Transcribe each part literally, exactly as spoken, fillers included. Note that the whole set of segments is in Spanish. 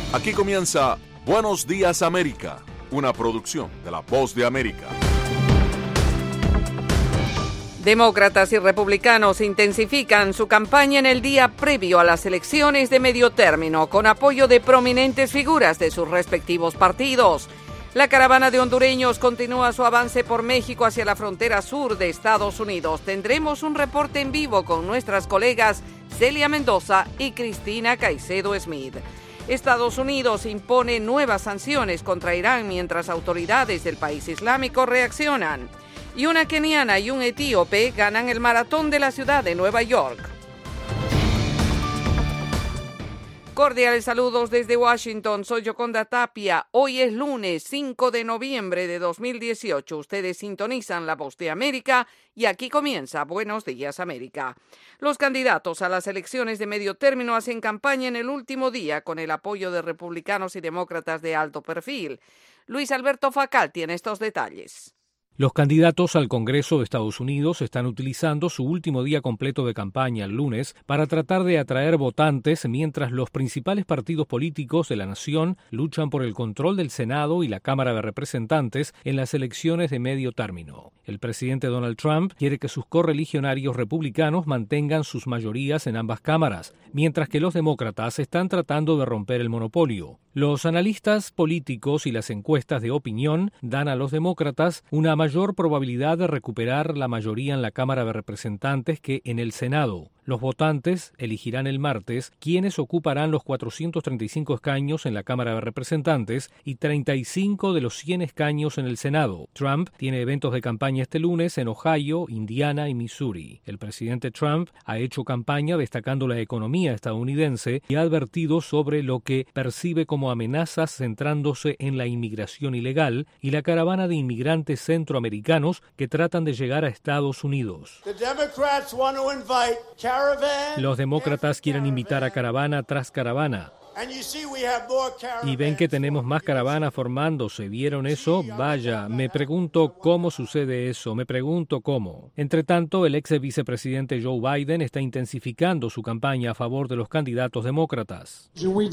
Aquí comienza Buenos Días América, una producción de La Voz de América. Demócratas y republicanos intensifican su campaña en el día previo a las elecciones de medio término, con apoyo de prominentes figuras de sus respectivos partidos. La caravana de hondureños continúa su avance por México hacia la frontera sur de Estados Unidos. Tendremos un reporte en vivo con nuestras colegas Celia Mendoza y Cristina Caicedo Smith. Estados Unidos impone nuevas sanciones contra Irán mientras autoridades del país islámico reaccionan. Y una keniana y un etíope ganan el maratón de la ciudad de Nueva York. Cordiales saludos desde Washington, soy Yoconda Tapia. Hoy es lunes cinco de noviembre de dos mil dieciocho. Ustedes sintonizan La Voz de América y aquí comienza Buenos Días América. Los candidatos a las elecciones de medio término hacen campaña en el último día con el apoyo de republicanos y demócratas de alto perfil. Luis Alberto Facal tiene estos detalles. Los candidatos al Congreso de Estados Unidos están utilizando su último día completo de campaña el lunes para tratar de atraer votantes mientras los principales partidos políticos de la nación luchan por el control del Senado y la Cámara de Representantes en las elecciones de medio término. El presidente Donald Trump quiere que sus correligionarios republicanos mantengan sus mayorías en ambas cámaras, mientras que los demócratas están tratando de romper el monopolio. Los analistas políticos y las encuestas de opinión dan a los demócratas una mayor probabilidad de recuperar la mayoría en la Cámara de Representantes que en el Senado. Los votantes elegirán el martes quiénes ocuparán los cuatrocientos treinta y cinco escaños en la Cámara de Representantes y treinta y cinco de los cien escaños en el Senado. Trump tiene eventos de campaña este lunes en Ohio, Indiana y Missouri. El presidente Trump ha hecho campaña destacando la economía estadounidense y ha advertido sobre lo que percibe como amenazas centrándose en la inmigración ilegal y la caravana de inmigrantes centroamericanos que tratan de llegar a Estados Unidos. Los demócratas quieren invitar a caravana tras caravana. Y ven que tenemos más caravanas formándose. ¿Vieron eso? Vaya, me pregunto cómo sucede eso, me pregunto cómo. Entre tanto, el ex vicepresidente Joe Biden está intensificando su campaña a favor de los candidatos demócratas.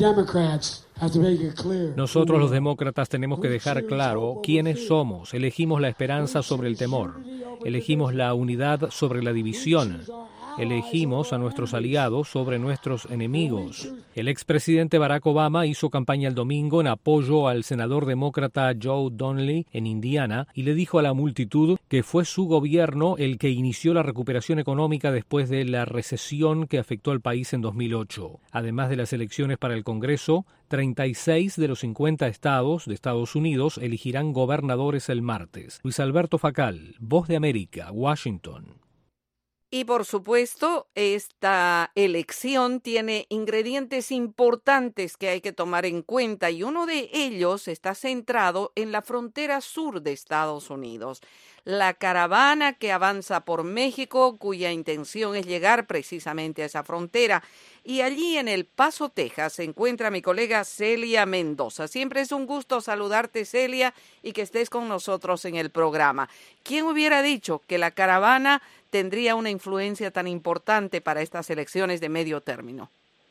Nosotros los demócratas tenemos que dejar claro quiénes somos. Elegimos la esperanza sobre el temor. Elegimos la unidad sobre la división. Elegimos a nuestros aliados sobre nuestros enemigos. El expresidente Barack Obama hizo campaña el domingo en apoyo al senador demócrata Joe Donnelly en Indiana y le dijo a la multitud que fue su gobierno el que inició la recuperación económica después de la recesión que afectó al país en dos mil ocho. Además de las elecciones para el Congreso, treinta y seis de los cincuenta estados de Estados Unidos elegirán gobernadores el martes. Luis Alberto Facal, Voz de América, Washington. Y por supuesto, esta elección tiene ingredientes importantes que hay que tomar en cuenta y uno de ellos está centrado en la frontera sur de Estados Unidos. La caravana que avanza por México, cuya intención es llegar precisamente a esa frontera. Y allí en El Paso, Texas, se encuentra mi colega Celia Mendoza. Siempre es un gusto saludarte, Celia, y que estés con nosotros en el programa. ¿Quién hubiera dicho que la caravana tendría una influencia tan importante para estas elecciones de medio término?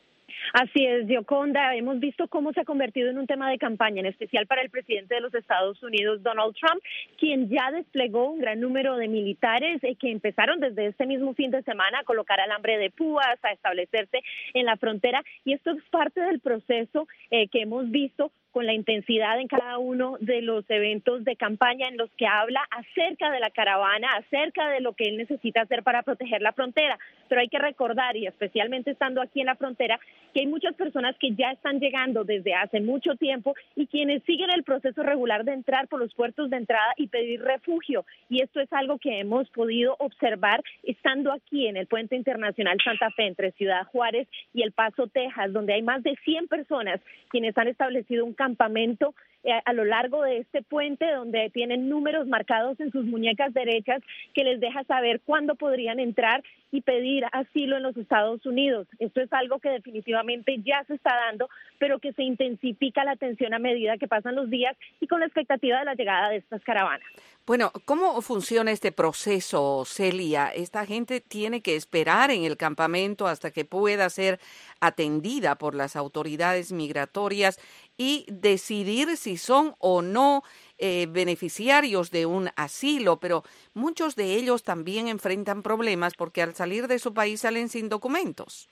Así es, Yoconda. Hemos visto cómo se ha convertido en un tema de campaña, en especial para el presidente de los Estados Unidos, Donald Trump, quien ya desplegó un gran número de militares eh, que empezaron desde este mismo fin de semana a colocar alambre de púas, a establecerse en la frontera. Y esto es parte del proceso eh, que hemos visto con la intensidad en cada uno de los eventos de campaña en los que habla acerca de la caravana, acerca de lo que él necesita hacer para proteger la frontera. Pero hay que recordar, y especialmente estando aquí en la frontera, que hay muchas personas que ya están llegando desde hace mucho tiempo y quienes siguen el proceso regular de entrar por los puertos de entrada y pedir refugio. Y esto es algo que hemos podido observar estando aquí en el Puente Internacional Santa Fe entre Ciudad Juárez y El Paso, Texas, donde hay más de cien personas quienes han establecido un campamento eh, a lo largo de este puente, donde tienen números marcados en sus muñecas derechas que les deja saber cuándo podrían entrar y pedir asilo en los Estados Unidos. Esto es algo que definitivamente ya se está dando, pero que se intensifica la tensión a medida que pasan los días y con la expectativa de la llegada de estas caravanas. Bueno, ¿cómo funciona este proceso, Celia? ¿Esta gente tiene que esperar en el campamento hasta que pueda ser atendida por las autoridades migratorias y decidir si son o no eh, beneficiarios de un asilo? Pero muchos de ellos también enfrentan problemas porque al salir de su país salen sin documentos.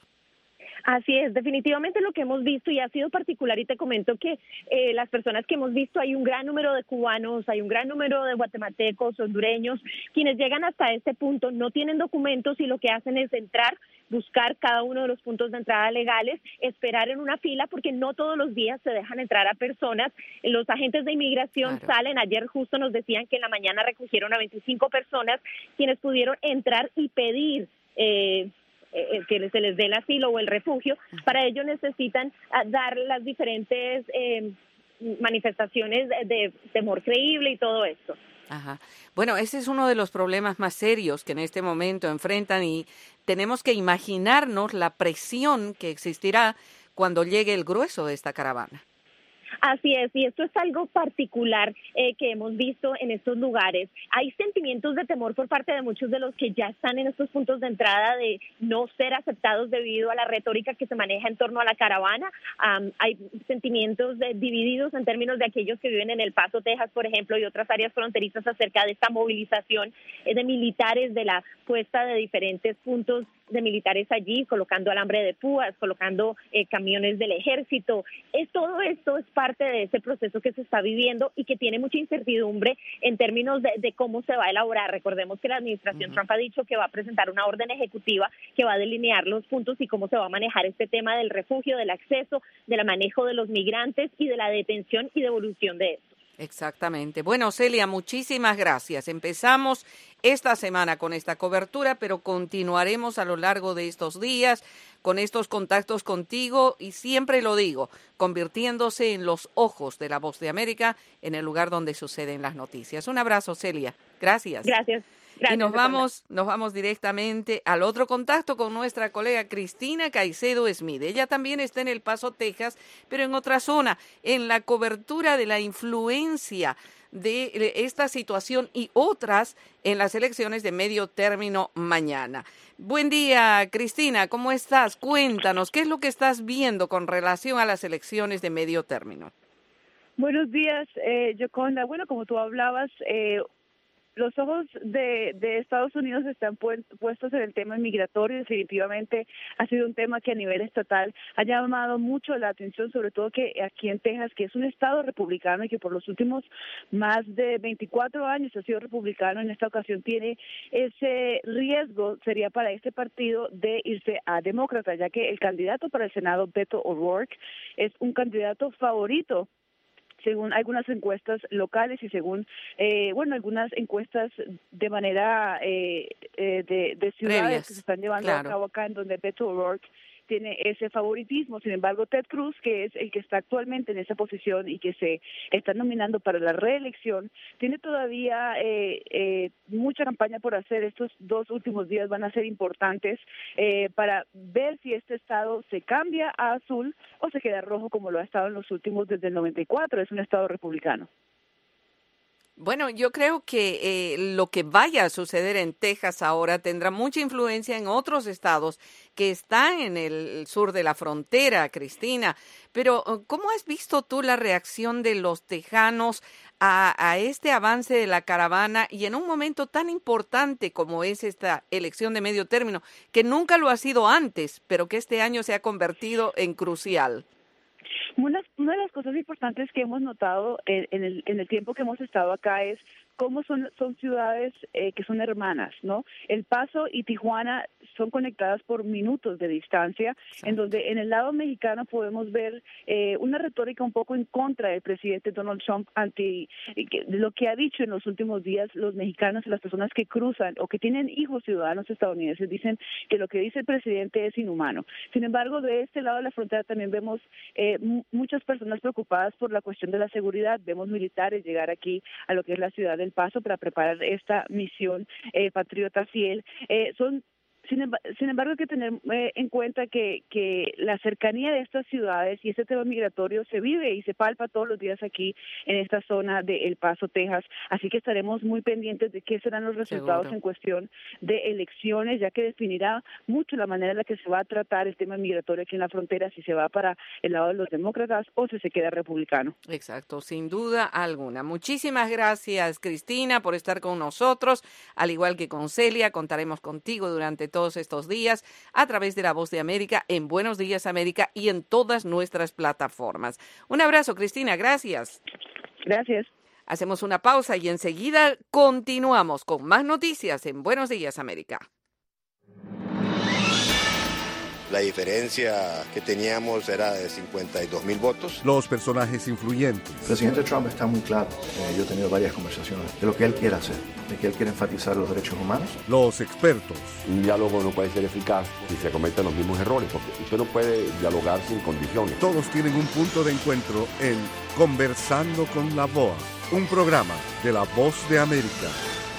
Así es, definitivamente lo que hemos visto y ha sido particular, y te comento que eh, las personas que hemos visto, hay un gran número de cubanos, hay un gran número de guatemaltecos, hondureños, quienes llegan hasta este punto, no tienen documentos y lo que hacen es entrar, buscar cada uno de los puntos de entrada legales, esperar en una fila porque no todos los días se dejan entrar a personas. Los agentes de inmigración Claro. salen, ayer justo nos decían que en la mañana recogieron a veinticinco personas quienes pudieron entrar y pedir eh, Eh, que se les dé el asilo o el refugio. Para ello necesitan ah, dar las diferentes eh, manifestaciones de, de temor creíble y todo esto. Ajá. Bueno, ese es uno de los problemas más serios que en este momento enfrentan y tenemos que imaginarnos la presión que existirá cuando llegue el grueso de esta caravana. Así es, y esto es algo particular eh, que hemos visto en estos lugares. Hay sentimientos de temor por parte de muchos de los que ya están en estos puntos de entrada de no ser aceptados debido a la retórica que se maneja en torno a la caravana. Um, hay sentimientos de, divididos en términos de aquellos que viven en El Paso, Texas, por ejemplo, y otras áreas fronterizas acerca de esta movilización eh, de militares, de la puesta de diferentes puntos de militares allí, colocando alambre de púas, colocando eh, camiones del ejército. Es, todo esto es parte de ese proceso que se está viviendo y que tiene mucha incertidumbre en términos de, de cómo se va a elaborar. Recordemos que la administración uh-huh. Trump ha dicho que va a presentar una orden ejecutiva que va a delinear los puntos y cómo se va a manejar este tema del refugio, del acceso, del manejo de los migrantes y de la detención y devolución de estos. Exactamente. Bueno, Celia, muchísimas gracias. Empezamos esta semana con esta cobertura, pero continuaremos a lo largo de estos días con estos contactos contigo y siempre lo digo, convirtiéndose en los ojos de La Voz de América en el lugar donde suceden las noticias. Un abrazo, Celia. Gracias. Gracias. Gracias, y nos vamos, nos vamos directamente al otro contacto con nuestra colega Cristina Caicedo Smith. Ella también está en El Paso, Texas, pero en otra zona, en la cobertura de la influencia de esta situación y otras en las elecciones de medio término mañana. Buen día, Cristina, ¿cómo estás? Cuéntanos, ¿qué es lo que estás viendo con relación a las elecciones de medio término? Buenos días, eh, Yoconda. Bueno, como tú hablabas, eh, los ojos de, de Estados Unidos están pu- puestos en el tema migratorio. Definitivamente ha sido un tema que a nivel estatal ha llamado mucho la atención, sobre todo que aquí en Texas, que es un estado republicano y que por los últimos más de veinticuatro años ha sido republicano, en esta ocasión tiene ese riesgo, sería para este partido, de irse a demócrata, ya que el candidato para el Senado, Beto O'Rourke, es un candidato favorito según algunas encuestas locales y según, eh, bueno, algunas encuestas de manera eh, eh, de, de ciudades Previas. que se están llevando claro. a cabo acá, en donde Beto O'Rourke tiene ese favoritismo. Sin embargo, Ted Cruz, que es el que está actualmente en esa posición y que se está nominando para la reelección, tiene todavía eh, eh, mucha campaña por hacer. Estos dos últimos días van a ser importantes eh, para ver si este estado se cambia a azul o se queda rojo como lo ha estado en los últimos desde el noventa y cuatro. Es un estado republicano. Bueno, yo creo que eh, lo que vaya a suceder en Texas ahora tendrá mucha influencia en otros estados que están en el sur de la frontera, Cristina. Pero, ¿cómo has visto tú la reacción de los tejanos a, a este avance de la caravana y en un momento tan importante como es esta elección de medio término, que nunca lo ha sido antes, pero que este año se ha convertido en crucial? Una, una de las cosas importantes que hemos notado en, en, el, en el tiempo que hemos estado acá es cómo son, son ciudades eh, que son hermanas, ¿no? El Paso y Tijuana son conectadas por minutos de distancia, Exacto. en donde en el lado mexicano podemos ver eh, una retórica un poco en contra del presidente Donald Trump ante eh, lo que ha dicho en los últimos días los mexicanos y las personas que cruzan o que tienen hijos ciudadanos estadounidenses, dicen que lo que dice el presidente es inhumano. Sin embargo, de este lado de la frontera también vemos eh, m- muchas personas preocupadas por la cuestión de la seguridad. Vemos militares llegar aquí a lo que es la ciudad del Paso para preparar esta misión eh, Patriota Fiel. Eh, son Sin, sin embargo, hay que tener eh, en cuenta que, que la cercanía de estas ciudades y este tema migratorio se vive y se palpa todos los días aquí en esta zona de El Paso, Texas. Así que estaremos muy pendientes de qué serán los resultados Seguro. en cuestión de elecciones, ya que definirá mucho la manera en la que se va a tratar el tema migratorio aquí en la frontera, si se va para el lado de los demócratas o si se queda republicano. Exacto, sin duda alguna. Muchísimas gracias, Cristina, por estar con nosotros. Al igual que con Celia, contaremos contigo durante todo todos estos días a través de La Voz de América, en Buenos Días América y en todas nuestras plataformas. Un abrazo, Cristina, gracias. Gracias. Hacemos una pausa y enseguida continuamos con más noticias en Buenos Días América. La diferencia que teníamos era de cincuenta y dos mil votos. Los personajes influyentes. El presidente Trump está muy claro. Eh, yo he tenido varias conversaciones de lo que él quiere hacer, de que él quiere enfatizar los derechos humanos. Los expertos. Un diálogo no puede ser eficaz si se cometen los mismos errores, porque usted no puede dialogar sin condiciones. Todos tienen un punto de encuentro en Conversando con la B O A, un programa de La Voz de América.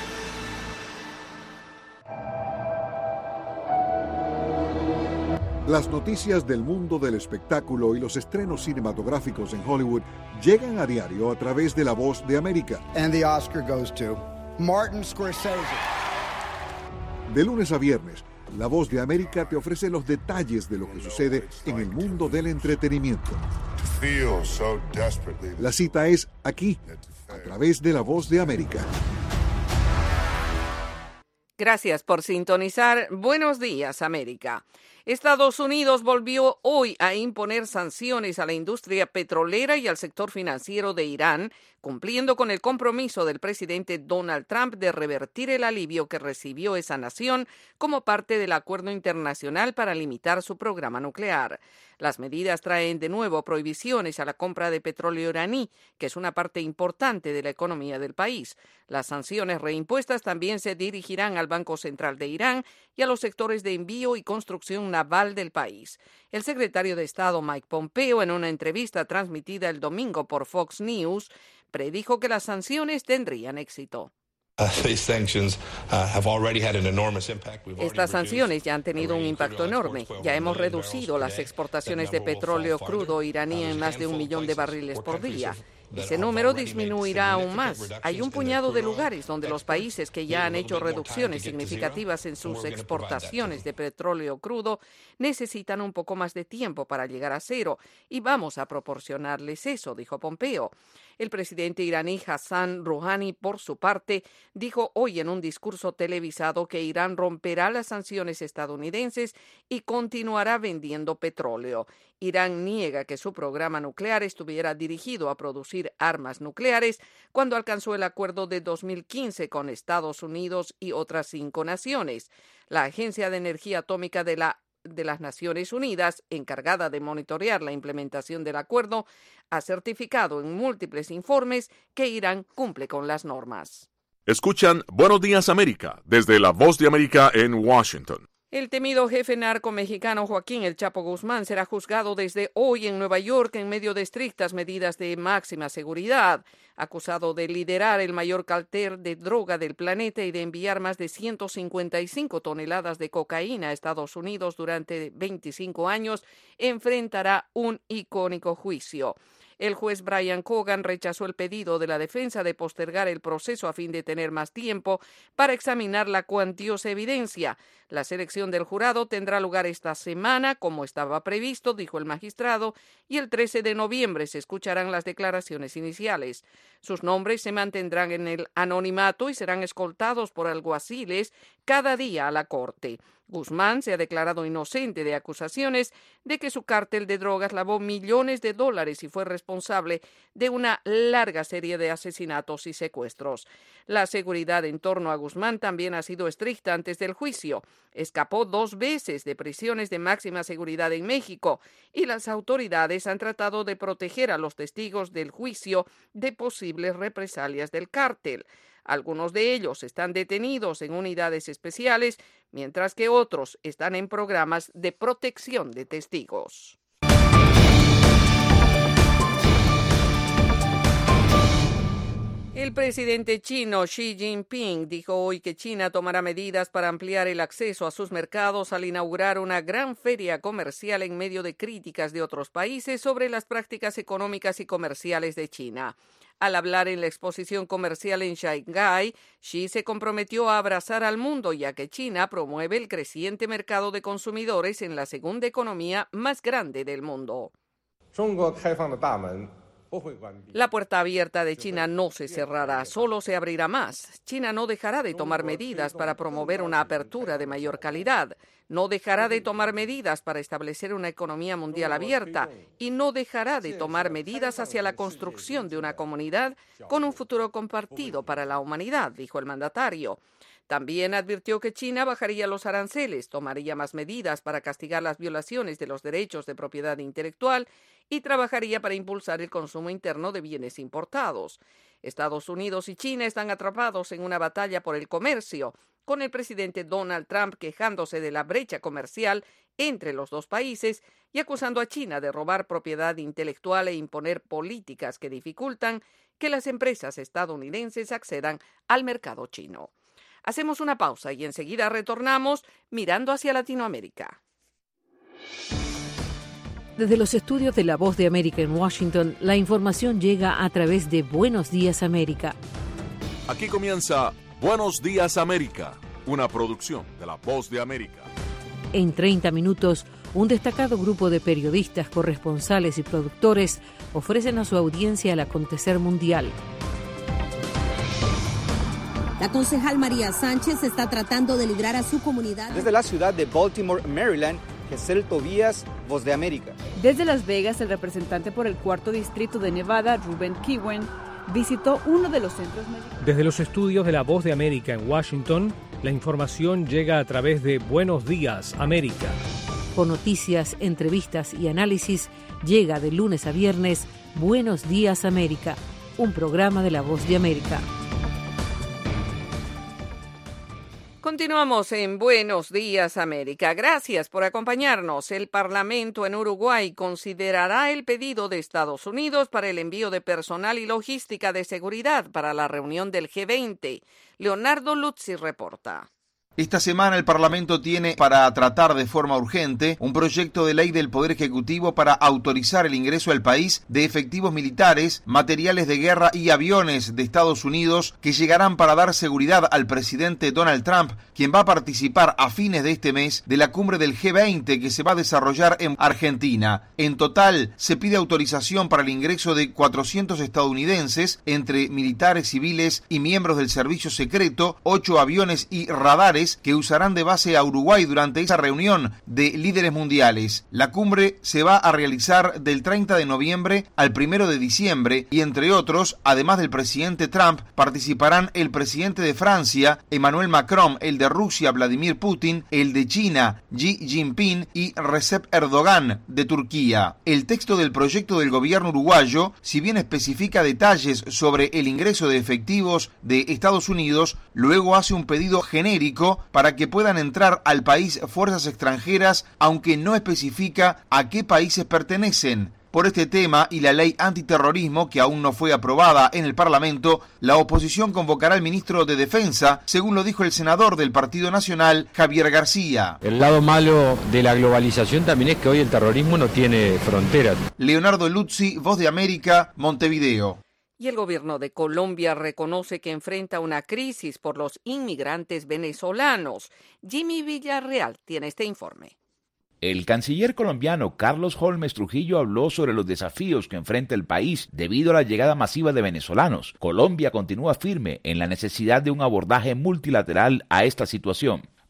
Las noticias del mundo del espectáculo y los estrenos cinematográficos en Hollywood llegan a diario a través de La Voz de América. And the Oscar goes to Martin Scorsese. De lunes a viernes, La Voz de América te ofrece los detalles de lo que sucede en el mundo del entretenimiento. La cita es aquí, a través de La Voz de América. Gracias por sintonizar. Buenos días, América. Estados Unidos volvió hoy a imponer sanciones a la industria petrolera y al sector financiero de Irán, cumpliendo con el compromiso del presidente Donald Trump de revertir el alivio que recibió esa nación como parte del acuerdo internacional para limitar su programa nuclear. Las medidas traen de nuevo prohibiciones a la compra de petróleo iraní, que es una parte importante de la economía del país. Las sanciones reimpuestas también se dirigirán al Banco Central de Irán y a los sectores de envío y construcción naval del país. El secretario de Estado Mike Pompeo, en una entrevista transmitida el domingo por Fox News, predijo que las sanciones tendrían éxito. Estas sanciones ya han tenido un impacto enorme. Ya hemos reducido las exportaciones de petróleo crudo iraní en más de un millón de barriles por día. Ese número disminuirá aún más. Hay un puñado de lugares donde los países que ya han hecho reducciones significativas en sus exportaciones de petróleo crudo necesitan un poco más de tiempo para llegar a cero y vamos a proporcionarles eso, dijo Pompeo. El presidente iraní Hassan Rouhani, por su parte, dijo hoy en un discurso televisado que Irán romperá las sanciones estadounidenses y continuará vendiendo petróleo. Irán niega que su programa nuclear estuviera dirigido a producir armas nucleares cuando alcanzó el acuerdo de dos mil quince con Estados Unidos y otras cinco naciones. La Agencia de Energía Atómica de la de las Naciones Unidas, encargada de monitorear la implementación del acuerdo, ha certificado en múltiples informes que Irán cumple con las normas. Escuchan Buenos Días América desde La Voz de América en Washington. El temido jefe narco mexicano Joaquín El Chapo Guzmán será juzgado desde hoy en Nueva York en medio de estrictas medidas de máxima seguridad. Acusado de liderar el mayor cártel de droga del planeta y de enviar más de ciento cincuenta y cinco toneladas de cocaína a Estados Unidos durante veinticinco años, enfrentará un icónico juicio. El juez Brian Cogan rechazó el pedido de la defensa de postergar el proceso a fin de tener más tiempo para examinar la cuantiosa evidencia. La selección del jurado tendrá lugar esta semana, como estaba previsto, dijo el magistrado, y el trece de noviembre se escucharán las declaraciones iniciales. Sus nombres se mantendrán en el anonimato y serán escoltados por alguaciles cada día a la corte. Guzmán se ha declarado inocente de acusaciones de que su cártel de drogas lavó millones de dólares y fue responsable de una larga serie de asesinatos y secuestros. La seguridad en torno a Guzmán también ha sido estricta antes del juicio. Escapó dos veces de prisiones de máxima seguridad en México y las autoridades han tratado de proteger a los testigos del juicio de posibles represalias del cártel. Algunos de ellos están detenidos en unidades especiales, mientras que otros están en programas de protección de testigos. El presidente chino Xi Jinping dijo hoy que China tomará medidas para ampliar el acceso a sus mercados al inaugurar una gran feria comercial en medio de críticas de otros países sobre las prácticas económicas y comerciales de China. Al hablar en la exposición comercial en Shanghái, Xi se comprometió a abrazar al mundo, ya que China promueve el creciente mercado de consumidores en la segunda economía más grande del mundo. La puerta abierta de China no se cerrará, solo se abrirá más. China no dejará de tomar medidas para promover una apertura de mayor calidad, no dejará de tomar medidas para establecer una economía mundial abierta y no dejará de tomar medidas hacia la construcción de una comunidad con un futuro compartido para la humanidad, dijo el mandatario. También advirtió que China bajaría los aranceles, tomaría más medidas para castigar las violaciones de los derechos de propiedad intelectual y trabajaría para impulsar el consumo interno de bienes importados. Estados Unidos y China están atrapados en una batalla por el comercio, con el presidente Donald Trump quejándose de la brecha comercial entre los dos países y acusando a China de robar propiedad intelectual e imponer políticas que dificultan que las empresas estadounidenses accedan al mercado chino. Hacemos una pausa y enseguida retornamos mirando hacia Latinoamérica. Desde los estudios de La Voz de América en Washington, la información llega a través de Buenos Días América. Aquí comienza Buenos Días América, una producción de La Voz de América. En treinta minutos, un destacado grupo de periodistas, corresponsales y productores ofrecen a su audiencia el acontecer mundial. La concejal María Sánchez está tratando de librar a su comunidad. Desde la ciudad de Baltimore, Maryland, Gesell Tobías, Voz de América. Desde Las Vegas, el representante por el cuarto distrito de Nevada, Ruben Kiwen, visitó uno de los centros médicos. Desde los estudios de La Voz de América en Washington, la información llega a través de Buenos Días América. Con noticias, entrevistas y análisis, llega de lunes a viernes Buenos Días América, un programa de La Voz de América. Continuamos en Buenos Días América. Gracias por acompañarnos. El Parlamento en Uruguay considerará el pedido de Estados Unidos para el envío de personal y logística de seguridad para la reunión del G veinte. Leonardo Luzzi reporta. Esta semana el Parlamento tiene para tratar de forma urgente un proyecto de ley del Poder Ejecutivo para autorizar el ingreso al país de efectivos militares, materiales de guerra y aviones de Estados Unidos que llegarán para dar seguridad al presidente Donald Trump, quien va a participar a fines de este mes de la cumbre del G veinte que se va a desarrollar en Argentina. En total, se pide autorización para el ingreso de cuatrocientos estadounidenses, entre militares, civiles y miembros del servicio secreto, ocho aviones y radares que usarán de base a Uruguay durante esa reunión de líderes mundiales. La cumbre se va a realizar del treinta de noviembre al primero de diciembre y entre otros, además del presidente Trump, participarán el presidente de Francia, Emmanuel Macron, el de Rusia, Vladimir Putin, el de China, Xi Jinping y Recep Erdogan, de Turquía. El texto del proyecto del gobierno uruguayo, si bien especifica detalles sobre el ingreso de efectivos de Estados Unidos, luego hace un pedido genérico para que puedan entrar al país fuerzas extranjeras, aunque no especifica a qué países pertenecen. Por este tema y la ley antiterrorismo, que aún no fue aprobada en el Parlamento, la oposición convocará al ministro de Defensa, según lo dijo el senador del Partido Nacional, Javier García. El lado malo de la globalización también es que hoy el terrorismo no tiene fronteras. Leonardo Luzzi, Voz de América, Montevideo. Y el gobierno de Colombia reconoce que enfrenta una crisis por los inmigrantes venezolanos. Jimmy Villarreal tiene este informe. El canciller colombiano Carlos Holmes Trujillo habló sobre los desafíos que enfrenta el país debido a la llegada masiva de venezolanos. Colombia continúa firme en la necesidad de un abordaje multilateral a esta situación.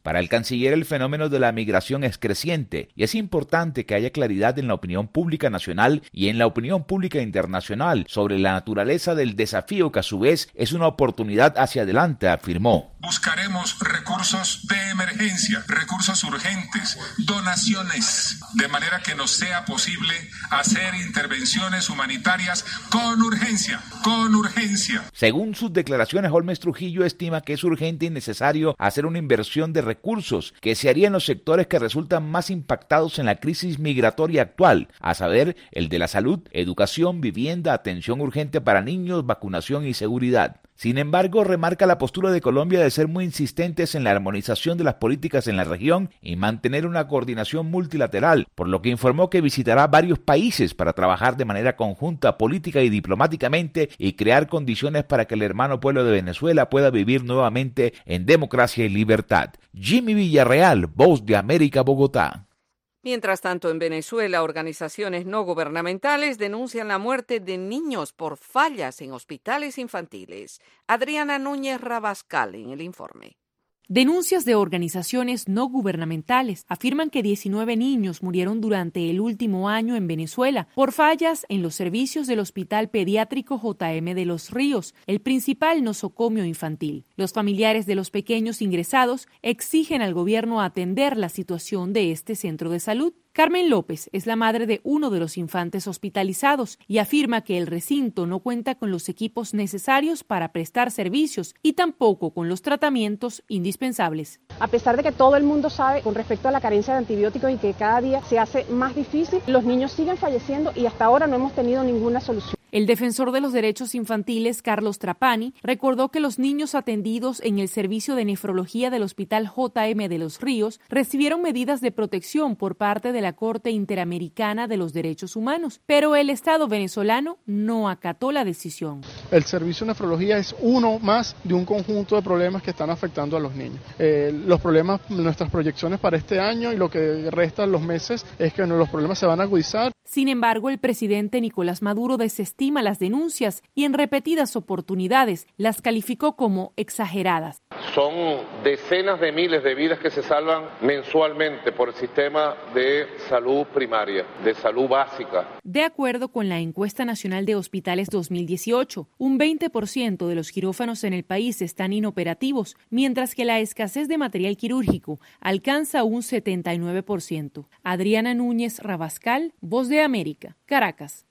Para el canciller, el fenómeno de la migración es creciente y es importante que haya claridad en la opinión pública nacional y en la opinión pública internacional sobre la naturaleza del desafío que a su vez es una oportunidad hacia adelante, afirmó. Buscaremos recursos de emergencia, recursos urgentes, donaciones, de manera que nos sea posible hacer intervenciones humanitarias con urgencia, con urgencia. Según sus declaraciones, Holmes Trujillo estima que es urgente y necesario hacer una inversión de recursos que se haría en los sectores que resultan más impactados en la crisis migratoria actual, a saber, el de la salud, educación, vivienda, atención urgente para niños, vacunación y seguridad. Sin embargo, remarca la postura de Colombia de ser muy insistentes en la armonización de las políticas en la región y mantener una coordinación multilateral, por lo que informó que visitará varios países para trabajar de manera conjunta, política y diplomáticamente y crear condiciones para que el hermano pueblo de Venezuela pueda vivir nuevamente en democracia y libertad. Jimmy Villarreal, Voz de América, Bogotá. Mientras tanto, en Venezuela, organizaciones no gubernamentales denuncian la muerte de niños por fallas en hospitales infantiles. Adriana Núñez Rabascal en el informe. Denuncias de organizaciones no gubernamentales afirman que diecinueve niños murieron durante el último año en Venezuela por fallas en los servicios del Hospital Pediátrico J M de Los Ríos, el principal nosocomio infantil. Los familiares de los pequeños ingresados exigen al gobierno atender la situación de este centro de salud. Carmen López es la madre de uno de los infantes hospitalizados y afirma que el recinto no cuenta con los equipos necesarios para prestar servicios y tampoco con los tratamientos indispensables. A pesar de que todo el mundo sabe con respecto a la carencia de antibióticos y que cada día se hace más difícil, los niños siguen falleciendo y hasta ahora no hemos tenido ninguna solución. El defensor de los derechos infantiles, Carlos Trapani, recordó que los niños atendidos en el servicio de nefrología del Hospital J M de Los Ríos recibieron medidas de protección por parte de la Corte Interamericana de los Derechos Humanos, pero el Estado venezolano no acató la decisión. El servicio de nefrología es uno más de un conjunto de problemas que están afectando a los niños. Eh, los problemas, nuestras proyecciones para este año y lo que resta los meses es que los problemas se van a agudizar. Sin embargo, el presidente Nicolás Maduro desestima las denuncias y en repetidas oportunidades las calificó como exageradas. Son decenas de miles de vidas que se salvan mensualmente por el sistema de salud primaria, de salud básica. De acuerdo con la Encuesta Nacional de Hospitales dos mil dieciocho, un veinte por ciento de los quirófanos en el país están inoperativos, mientras que la escasez de material quirúrgico alcanza un setenta y nueve por ciento. Adriana Núñez Rabascal, Voz de América, Caracas.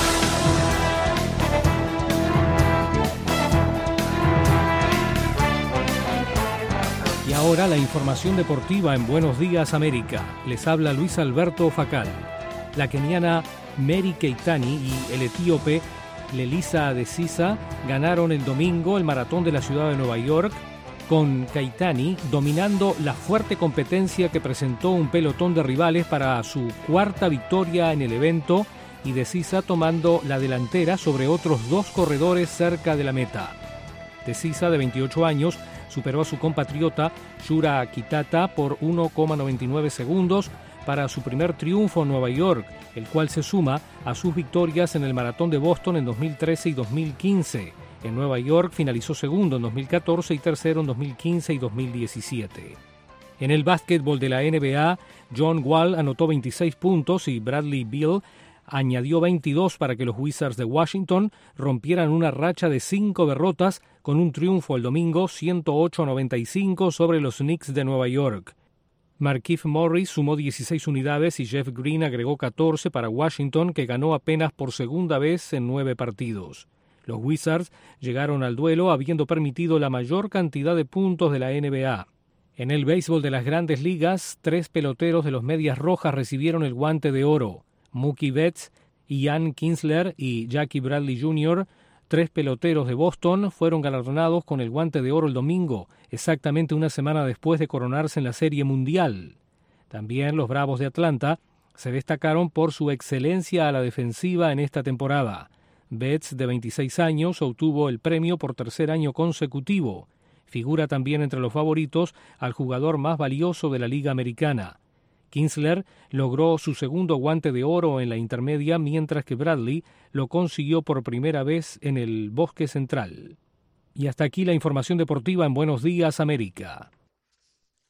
Y ahora la información deportiva en Buenos Días América. Les habla Luis Alberto Facal. La keniana Mary Keitany y el etíope Lelisa Adesisa ganaron el domingo el maratón de la ciudad de Nueva York, con Keitany dominando la fuerte competencia que presentó un pelotón de rivales para su cuarta victoria en el evento y Desisa tomando la delantera sobre otros dos corredores cerca de la meta. Desisa, de veintiocho años, superó a su compatriota Shura Kitata por uno coma noventa y nueve segundos para su primer triunfo en Nueva York, el cual se suma a sus victorias en el maratón de Boston en dos mil trece y dos mil quince. En Nueva York finalizó segundo en dos mil catorce y tercero en dos mil quince y dos mil diecisiete. En el básquetbol de la N B A, John Wall anotó veintiséis puntos y Bradley Beal añadió veintidós para que los Wizards de Washington rompieran una racha de cinco derrotas con un triunfo el domingo ciento ocho a noventa y cinco sobre los Knicks de Nueva York. Markieff Morris sumó dieciséis unidades y Jeff Green agregó catorce para Washington, que ganó apenas por segunda vez en nueve partidos. Los Wizards llegaron al duelo habiendo permitido la mayor cantidad de puntos de la N B A. En el béisbol de las Grandes Ligas, tres peloteros de los Medias Rojas recibieron el Guante de Oro. Mookie Betts, Ian Kinsler y Jackie Bradley junior, tres peloteros de Boston, fueron galardonados con el Guante de Oro el domingo, exactamente una semana después de coronarse en la Serie Mundial. También los Bravos de Atlanta se destacaron por su excelencia a la defensiva en esta temporada. Betts, de veintiséis años, obtuvo el premio por tercer año consecutivo. Figura también entre los favoritos al jugador más valioso de la Liga Americana. Kinsler logró su segundo Guante de Oro en la intermedia, mientras que Bradley lo consiguió por primera vez en el Bosque Central. Y hasta aquí la información deportiva en Buenos Días América.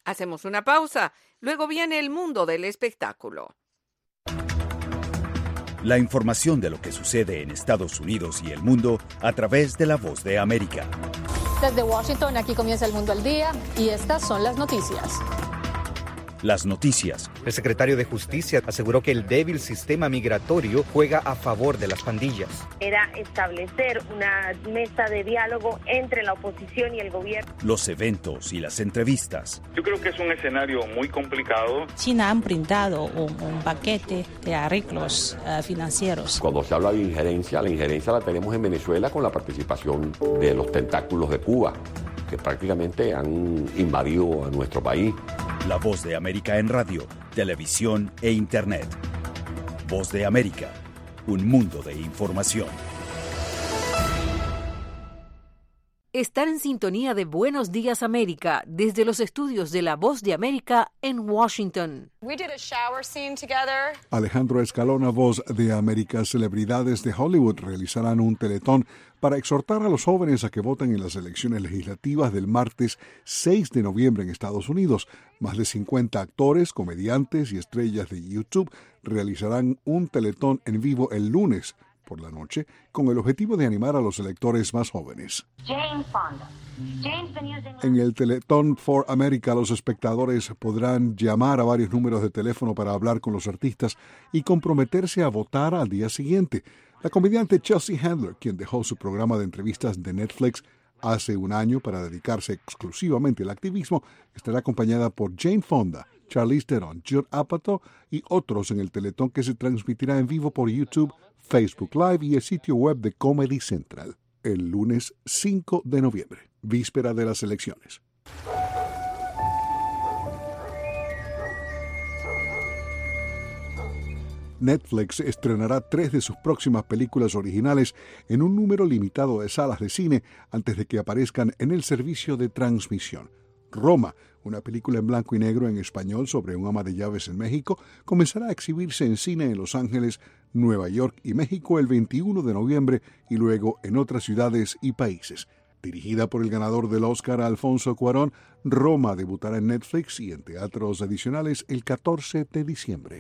Hacemos una pausa, luego viene el mundo del espectáculo. La información de lo que sucede en Estados Unidos y el mundo a través de La Voz de América. Desde Washington, aquí comienza El Mundo al Día y estas son las noticias. Las noticias. El secretario de Justicia aseguró que el débil sistema migratorio juega a favor de las pandillas. Era establecer una mesa de diálogo entre la oposición y el gobierno. Los eventos y las entrevistas. Yo creo que es un escenario muy complicado. China han brindado un, un paquete de arreglos uh, financieros. Cuando se habla de injerencia, la injerencia la tenemos en Venezuela con la participación de los tentáculos de Cuba, que prácticamente han invadido a nuestro país. La Voz de América en radio, televisión e internet. Voz de América, un mundo de información. Están en sintonía de Buenos Días América desde los estudios de La Voz de América en Washington. We did a shower scene together. Alejandro Escalona, Voz de América. Celebridades de Hollywood realizarán un teletón para exhortar a los jóvenes a que voten en las elecciones legislativas del martes seis de noviembre en Estados Unidos. Más de cincuenta actores, comediantes y estrellas de YouTube realizarán un teletón en vivo el lunes por la noche con el objetivo de animar a los electores más jóvenes. Jane Fonda. Jane's been using... En el Teletón for America, los espectadores podrán llamar a varios números de teléfono para hablar con los artistas y comprometerse a votar al día siguiente. La comediante Chelsea Handler, quien dejó su programa de entrevistas de Netflix hace un año para dedicarse exclusivamente al activismo, estará acompañada por Jane Fonda, Charlize Theron, Judd Apatow y otros en el Teletón, que se transmitirá en vivo por YouTube, Facebook Live y el sitio web de Comedy Central el lunes cinco de noviembre, víspera de las elecciones. Netflix estrenará tres de sus próximas películas originales en un número limitado de salas de cine antes de que aparezcan en el servicio de transmisión. Roma, una película en blanco y negro en español sobre un ama de llaves en México, comenzará a exhibirse en cine en Los Ángeles, Nueva York y México el veintiuno de noviembre y luego en otras ciudades y países. Dirigida por el ganador del Oscar Alfonso Cuarón, Roma debutará en Netflix y en teatros adicionales el catorce de diciembre.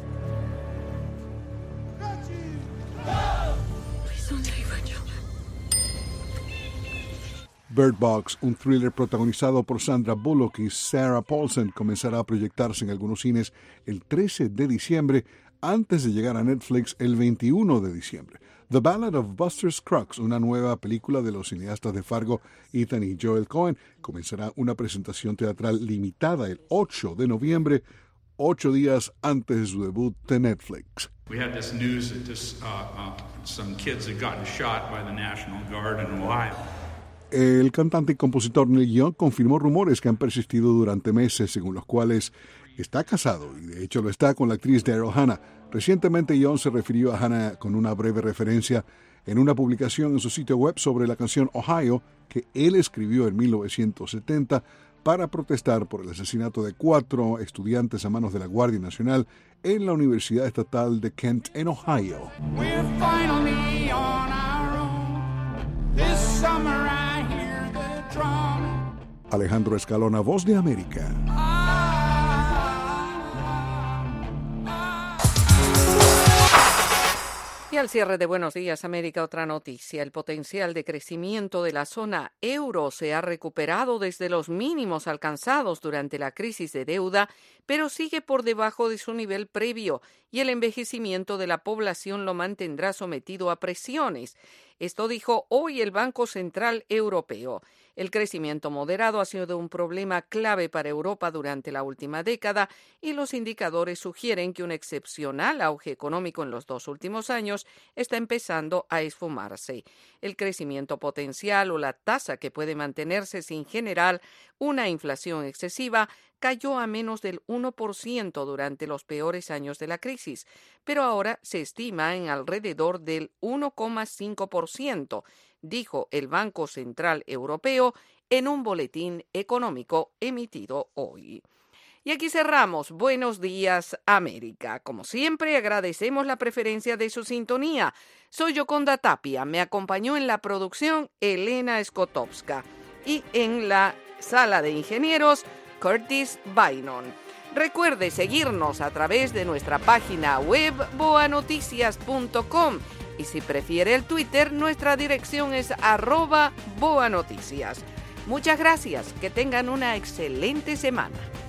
Bird Box, un thriller protagonizado por Sandra Bullock y Sarah Paulson, comenzará a proyectarse en algunos cines el trece de diciembre antes de llegar a Netflix el veintiuno de diciembre. The Ballad of Buster Scruggs, una nueva película de los cineastas de Fargo, Ethan y Joel Coen, comenzará una presentación teatral limitada el ocho de noviembre, ocho días antes de su debut de Netflix. We had this news that this, uh, uh, some kids had gotten shot by the National Guard in Ohio. El cantante y compositor Neil Young confirmó rumores que han persistido durante meses, según los cuales está casado, y de hecho lo está con la actriz Daryl Hannah. Recientemente Young se refirió a Hannah con una breve referencia en una publicación en su sitio web sobre la canción Ohio, que él escribió en mil novecientos setenta para protestar por el asesinato de cuatro estudiantes a manos de la Guardia Nacional en la Universidad Estatal de Kent, en Ohio. We're finally on our own. This summer I hear the drum. Alejandro Escalona, Voz de América. Y al cierre de Buenos Días América, otra noticia. El potencial de crecimiento de la zona euro se ha recuperado desde los mínimos alcanzados durante la crisis de deuda, pero sigue por debajo de su nivel previo y el envejecimiento de la población lo mantendrá sometido a presiones. Esto dijo hoy el Banco Central Europeo. El crecimiento moderado ha sido un problema clave para Europa durante la última década y los indicadores sugieren que un excepcional auge económico en los dos últimos años está empezando a esfumarse. El crecimiento potencial o la tasa que puede mantenerse sin generar una inflación excesiva cayó a menos del uno por ciento durante los peores años de la crisis, pero ahora se estima en alrededor del uno coma cinco por ciento, dijo el Banco Central Europeo en un boletín económico emitido hoy. Y aquí cerramos Buenos Días América. Como siempre, agradecemos la preferencia de su sintonía. Soy Yoconda Tapia. Me acompañó en la producción Elena Skotowska y en la sala de ingenieros Curtis Bynum. Recuerde seguirnos a través de nuestra página web boa noticias punto com y si prefiere el Twitter, nuestra dirección es arroba boanoticias. Muchas gracias, que tengan una excelente semana.